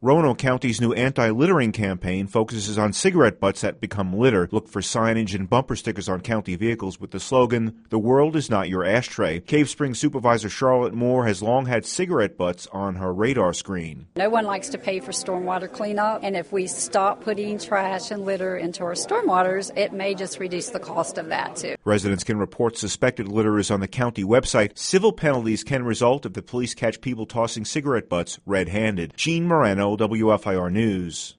Roanoke County's new anti-littering campaign focuses on cigarette butts that become litter. Look for signage and bumper stickers on county vehicles with the slogan, "The world is not your ashtray." Cave Springs Supervisor Charlotte Moore has long had cigarette butts on her radar screen. No one likes to pay for stormwater cleanup, and if we stop putting trash and litter into our stormwaters, it may just reduce the cost of that, too. Residents can report suspected litterers on the county website. Civil penalties can result if the police catch people tossing cigarette butts red-handed. Gene Moreno, WFIR News.